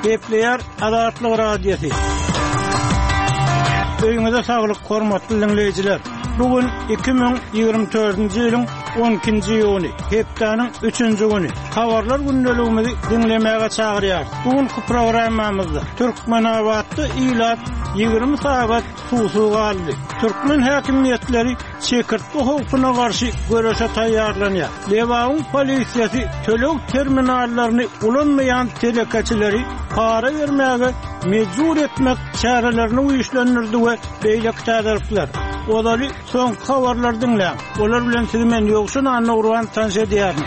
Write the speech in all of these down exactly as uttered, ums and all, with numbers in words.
Gepleyer Adatlıq Radiosu. Öýüňize saglyk, hormatly dinleýijiler. Bugün iki bin ýygrimi dördünji ýylyň on ikinji ýuny, hepdeniň üçünji güni. Habarlar gündeligimizi dinlemäge çagyrýar. Bugünkü programmamyzda Türkmenawatda ýylat ýygrimi sagat suwsuga aldy. Türkmen häkimiýetleri çekirtki howpuna garşy görüşe taýýarlanýar. Lewaň polisiýasy tölew terminallaryny ulanmaýan telekaçyları para bermäge mejbur etmek çarelerini uýuşlandyrdy we beýlek täderipler. Olary soň habarlar dinleýän. Olar bilen sizi men ýokşun anna urwan tanış edýärmi.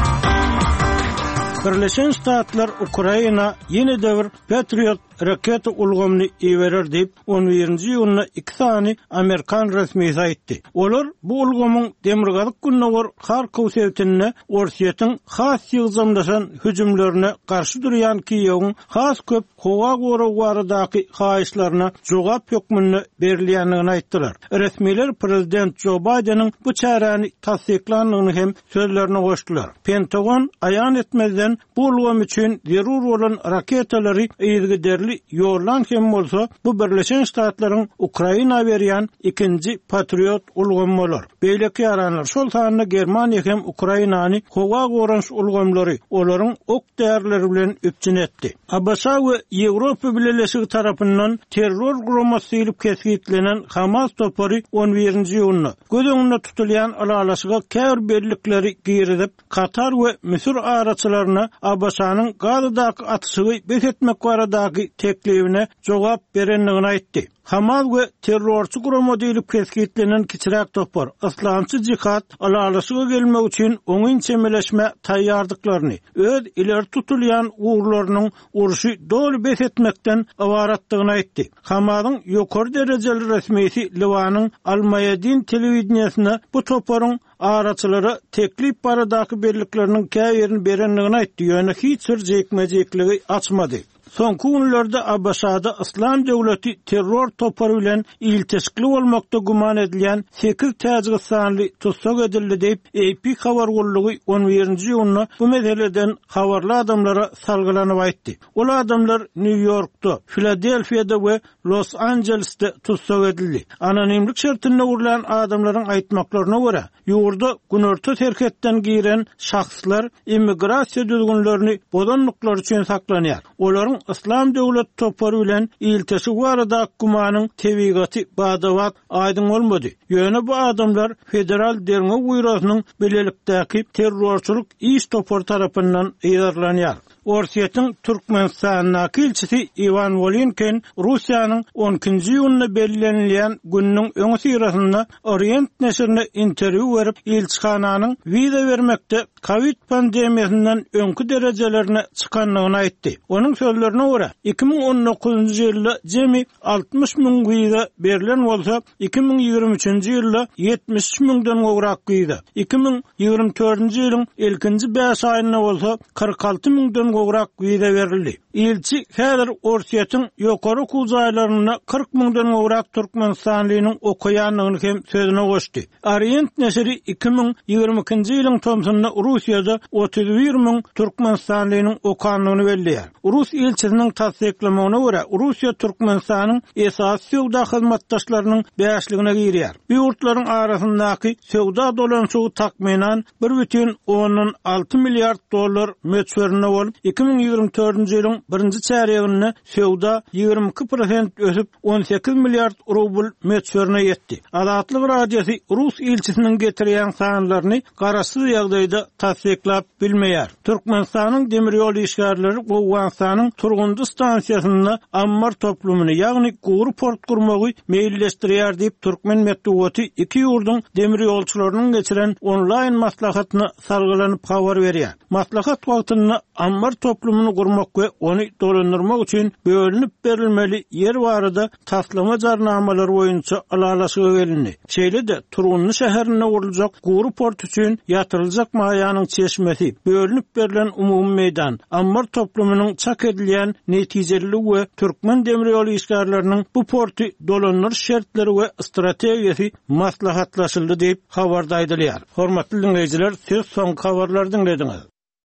Birleşen Ştatlar Ukraina yeni devir Patriot raket ulgamını iwerer deyip on birinji ýylyna iki sany Amerikan resmisi aýtdy. Olar bu ulgamyň demirgalyk günnäwer Harkow sewtine Orsiýetin has ýygzamdaşan hüjümlerine garşy durýan Kiýewiň has köp howa gorawardaky haýyşlaryna jogap ýokmuny berilýändigini aýtdylar. Resmiler prezident Joe Biden'in bu çäräni tasdiklandygyny hem sözlerine goşdular. Pentagon aýan etmezden bu ulgam üçin zerur bolan raketalary ýergederli ýorlan hem bolsa bu Birleşen Ştatlaryň Ukraina berýän ikinji Patriot ulgamy bolar. Beýleki ýaranlar şol sanyna Germaniýa hem Ukrainany howa goranç ulgamlary olaryň ok därleri bilen üpçün etdi. Abasa we Ýewropa Birleşigi tarapyndan terror guramasyny ilip keskitlenen Hamas topary on birinji ýylyna göz öňünde tutulýan alalaşyga käbir berlikleri giýerip Katar we Misir araçylaryna Abasanyň Gazadaky atışygy besetmek baradaky teklifine jogap berenligini aýtdy. Hamas we terrorçy gurama diýilip keskitlenen kiçiräk topar Islamçy jihad alalaşyga gelmek üçin oňyn çemeleşme taýýardyklaryny öz ileri tutulýan uğurlarynyň uruşy dol besetmekden awaratdygyny aýtdy. Hamasyň ýokary derejeli resmisi Liwanyň Al-Mayadin telewizionyna bu toparyň araçylary teklip baradaky berlikleriniň käýerini berenligini aýtdy. Ýöne hiç bir jekmejekligi açmady. Soňky günlerde Abbasada İslam döwleti terror topary bilen ilteşikli bolmakda guman edilýän sekiz täze sanly tutsak edildi diýip A P habar gollugy on birinji ýylyna bu meseleden habarly adamlara salgylanyp aýtdy. Ol adamlar New York'da, Philadelphia'da we Los Angeles'te tutsak edildi. Anonimlik şertinde urulan adamlaryň aýtmaklaryna görä, ýurda günörtü terketden giren şahslar immigrasiýa düzgünlerini bodanlyklar üçin saklanýar. Olaryň İslam döwlet topary bilen iltesi barada gumanyň tebigaty badawat aýdyň bolmady. Ýöne bu adamlar federal derňe buýrasynyň bilelikdäki terrorçylyk iş topary tarapyndan ýerlenýär. Orsiýetin Türkmenistanyň elçisi Ivan Volinkin Russiýanyň on ikinji ýylyna belgilenilýän günniň öňü syrasynda Orient neşrine interwiu berip elçihananyň wiza bermekde Covid pandemiýasyndan öňkü derejelerine çykanlygyny aýtdy. Onuň sözlerine görä iki bin on dokuzunji ýylda jemi altmış müň wiza berilen bolsa iki bin ýygrimi üçinji ýylda ýetmiş üç müňden gowrak wiza, iki bin ýygrimi dördünji ýylyň ilkinji beş aýyna bolsa kırk alty müňden gowrak wiza berildi. Elçi häzir Orsiýetin ýokary kuzaýlaryna kırk müňden gowrak Türkmenistanlynyň okuýanlygyny hem sözüne goşdy. Orient neşri iki bin ýygrimi ikinji ýylyň tomsyna Russiýada otuz bir müň Türkmenistanlynyň okanlygyny belliýär. Rus elçisiniň tasdiklamagyna görä Russiýa Türkmenistanyň esas söwda hyzmatdaşlarynyň beşligine girýär. Bu ýurtlaryň arasyndaky söwda dolanşygy takminan bir бүтүн ondan alty milliard dollar möçberine bolup iki bin ýygrimi dördünji ýylyň birinji çäreginde söwda ýygrimi iki prosent ösüp on sekiz milliard rubl möçberine ýetdi. Adatlıq Radiosu Rus elçisiniň getirýän sanlaryny garaşsyz ýagdaýda tasdiklap bilmeýär. Türkmenistanyň demir ýol işgärleri Gowganstanyň Turgundy stansiýasynda ammar toplumyny ýagny gowru port gurmagy meýilleşdirýär diýip Türkmen medeniýeti iki ýurduň demir ýolçularynyň geçiren onlaýn maslahatyna sargylanyp habar berýär. Maslahat wagtyny ammar toplumyny gurmak we ony dolandyrmak üçin bölünip berilmeli yer barada taslama jarnamalary boýunça alalaşyga gelindi. Şeýle-de Turgundy şäherine guruljak gowru port üçin ýatyryljak maýanyň çeşmesi, bölünip berilen umumy meýdan, ammar toplumynyň çak edilýän netijeli we Türkmen demir ýol işgärleriniň bu porty dolandyryş şertleri we strategiýasy maslahatlaşyldy diýip habarda aýdylýar. Hormatly dinleýijiler, siz soň habarlardan dinlediňiz.